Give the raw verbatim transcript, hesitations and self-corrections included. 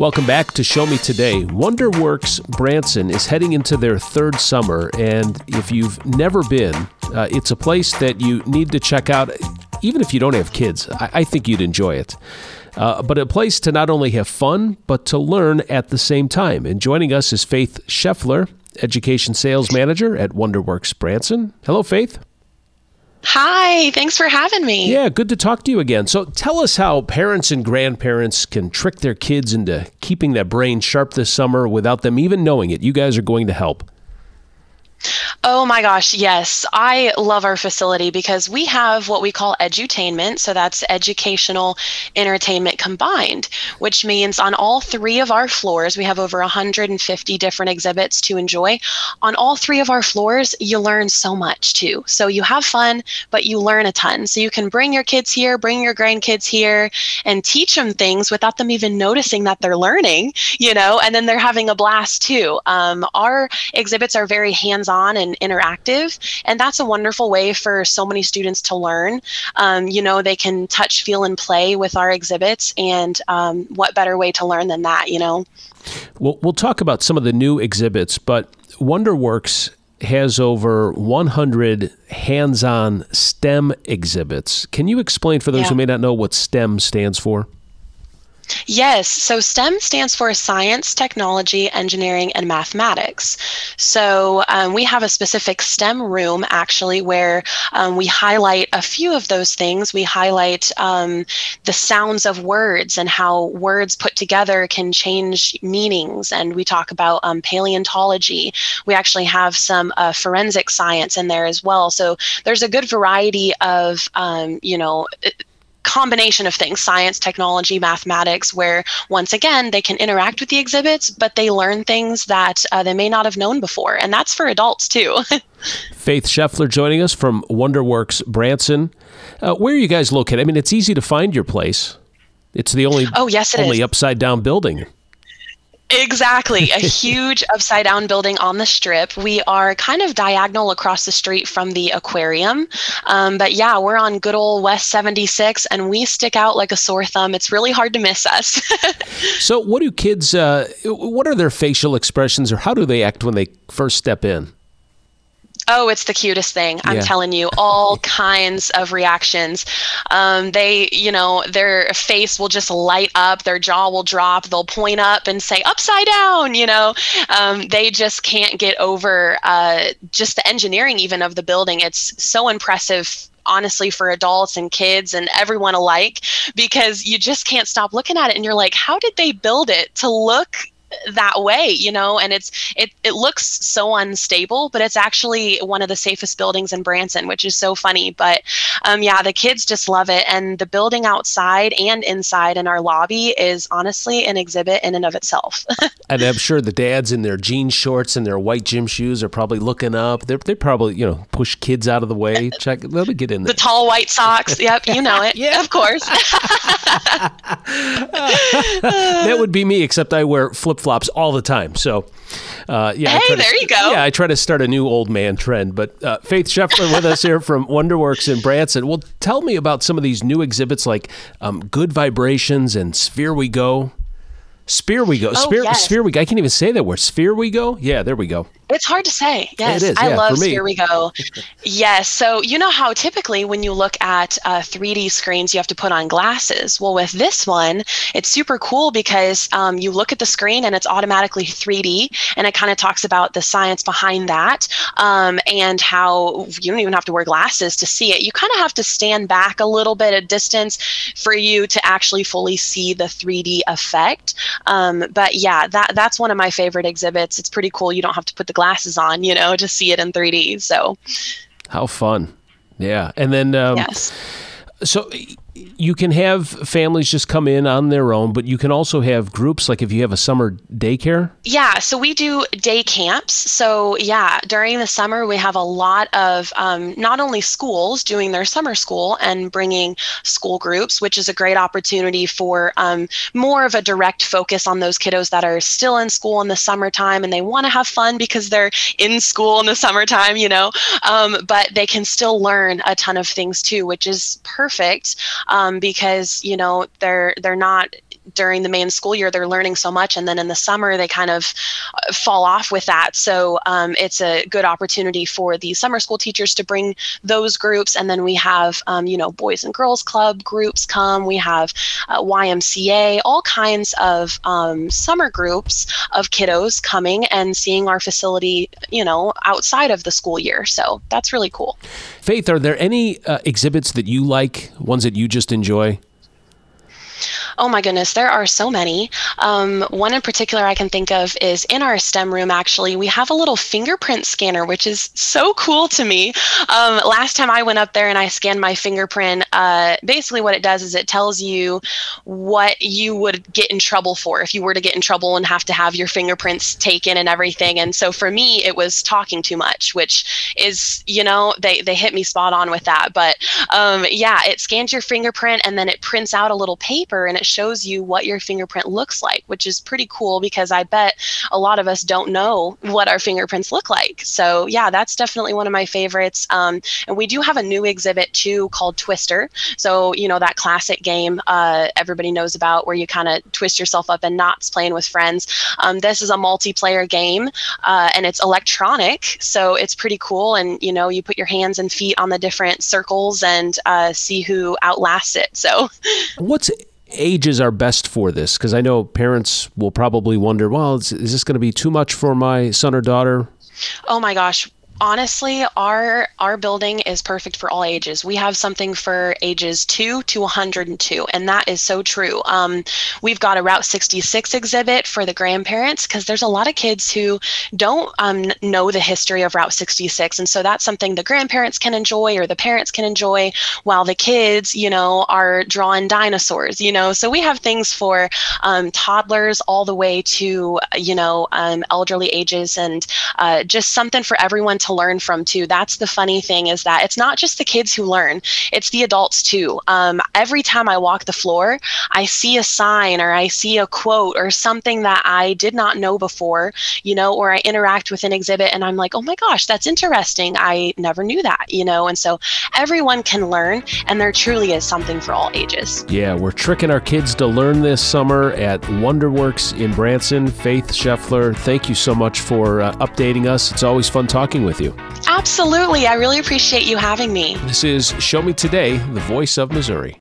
Welcome back to Show Me Today. WonderWorks Branson is heading into their third summer, and if you've never been, uh, it's a place that you need to check out, even if you don't have kids. I, I think you'd enjoy it. Uh, but a place to not only have fun, but to learn at the same time. And joining us is Faith Scheffler, Education Sales Manager at WonderWorks Branson. Hello, Faith. Hi, thanks for having me. Yeah, good to talk to you again. So tell us how parents and grandparents can trick their kids into keeping their brain sharp this summer without them even knowing it. You guys are going to help. Oh my gosh, yes. I love our facility because we have what we call edutainment. So that's educational entertainment combined, which means on all three of our floors, we have over one hundred fifty different exhibits to enjoy. On all three of our floors, you learn so much too. So you have fun, but you learn a ton. So you can bring your kids here, bring your grandkids here, and teach them things without them even noticing that they're learning, you know, and then they're having a blast too. Um, our exhibits are very hands-on and interactive, and that's a wonderful way for so many students to learn. Um, you know, they can touch, feel, and play with our exhibits, and um, what better way to learn than that, you know? Well, we'll talk about some of the new exhibits, but WonderWorks has over one hundred hands-on STEM exhibits. Can you explain for those Yeah. who may not know what STEM stands for? Yes. So STEM stands for science, technology, engineering, and mathematics. So um, we have a specific STEM room, actually, where um, we highlight a few of those things. We highlight um, the sounds of words and how words put together can change meanings. And we talk about um, paleontology. We actually have some uh, forensic science in there as well. So there's a good variety of, um, you know, combination of things, science, technology, mathematics, where once again, they can interact with the exhibits, but they learn things that uh, they may not have known before. And that's for adults too. Faith Scheffler joining us from WonderWorks Branson. Uh, where are you guys located? I mean, it's easy to find your place. It's the only, oh, yes, it only is. upside down building. Exactly. A huge upside down building on the Strip. We are kind of diagonal across the street from the aquarium. Um, but yeah, we're on good old West seventy-six, and we stick out like a sore thumb. It's really hard to miss us. So what do kids, uh, what are their facial expressions, or how do they act when they first step in? Oh, it's the cutest thing. I'm Yeah. telling you, all kinds of reactions. Um, they, you know, their face will just light up, their jaw will drop, they'll point up and say upside down, you know. Um, they just can't get over uh, just the engineering even of the building. It's so impressive, honestly, for adults and kids and everyone alike, because you just can't stop looking at it and you're like, how did they build it to look that way, you know? And it's it it looks so unstable, but it's actually one of the safest buildings in Branson, which is so funny. But um yeah, the kids just love it, and the building outside and inside in our lobby is honestly an exhibit in and of itself. And I'm sure the dads in their jean shorts and their white gym shoes are probably looking up. They're they probably, you know, push kids out of the way. Check, let me get in there. The tall white socks. Yep, you know it. Yeah. Of course. That would be me, except I wear flip-flops all the time. So, uh, yeah. I Hey, try to- there you go. Yeah, I try to start a new old man trend. But uh, Faith Scheffler with us here from WonderWorks in Branson. Well, tell me about some of these new exhibits like um, Good Vibrations and Sphere We Go. Sphere We Go. Oh, Sphere, yes. Sphere We Go. I can't even say that word. Sphere We Go? Yeah, there we go. It's hard to say. Yes, It is, I yeah, love for me. Here We Go. Yes. So you know how typically when you look at uh, three D screens, you have to put on glasses. Well, with this one, it's super cool because um, you look at the screen and it's automatically three D, and it kind of talks about the science behind that, um, and how you don't even have to wear glasses to see it. You kind of have to stand back a little bit at distance for you to actually fully see the three D effect. Um, but yeah, that that's one of my favorite exhibits. It's pretty cool. You don't have to put the glasses on, you know, to see it in three D. So How fun. Yeah. And then, um, yes. so you can have families just come in on their own, but you can also have groups, like if you have a summer daycare. Yeah, so we do day camps. So yeah, during the summer, we have a lot of um, not only schools doing their summer school and bringing school groups, which is a great opportunity for um, more of a direct focus on those kiddos that are still in school in the summertime and they want to have fun because they're in school in the summertime, you know, um, but they can still learn a ton of things too, which is perfect um, because, you know, they're they're not during the main school year, they're learning so much. And then in the summer, they kind of fall off with that. So um, it's a good opportunity for the summer school teachers to bring those groups. And then we have, um, you know, Boys and Girls Club groups come. We have uh, Y M C A, all kinds of um, summer groups of kiddos coming and seeing our facility, you know, outside of the school year. So that's really cool. Faith, are there any uh, exhibits that you like, ones that you just enjoy? Oh my goodness, there are so many. Um, one in particular I can think of is in our STEM room, actually, we have a little fingerprint scanner, which is so cool to me. Um, last time I went up there and I scanned my fingerprint, uh, basically what it does is it tells you what you would get in trouble for if you were to get in trouble and have to have your fingerprints taken and everything. And so for me, it was talking too much, which is, you know, they, they hit me spot on with that. But um, yeah, it scans your fingerprint and then it prints out a little paper and it shows you what your fingerprint looks like, which is pretty cool because I bet a lot of us don't know what our fingerprints look like. So yeah, that's definitely one of my favorites. Um, and we do have a new exhibit too called Twister. So, you know, that classic game uh, everybody knows about where you kind of twist yourself up in knots playing with friends. Um, this is a multiplayer game uh, and it's electronic. So it's pretty cool. And, you know, you put your hands and feet on the different circles and uh, see who outlasts it. So what's ages are best for this? Because I know parents will probably wonder, well, is, is this going to be too much for my son or daughter? Oh my gosh. Honestly, our our building is perfect for all ages. We have something for ages two to one hundred two, and that is so true. Um, we've got a Route sixty-six exhibit for the grandparents because there's a lot of kids who don't um, know the history of Route sixty-six, and so that's something the grandparents can enjoy or the parents can enjoy while the kids, you know, are drawing dinosaurs, you know. So we have things for um, toddlers all the way to, you know, um, elderly ages, and uh, just something for everyone to learn from too. That's the funny thing, is that it's not just the kids who learn, it's the adults too. Um, every time I walk the floor, I see a sign or I see a quote or something that I did not know before, you know, or I interact with an exhibit and I'm like, oh my gosh, that's interesting. I never knew that, you know, and so everyone can learn, and there truly is something for all ages. Yeah, we're tricking our kids to learn this summer at WonderWorks in Branson. Faith Scheffler, thank you so much for uh, updating us. It's always fun talking with you. Absolutely. I really appreciate you having me. This is Show Me Today, the voice of Missouri.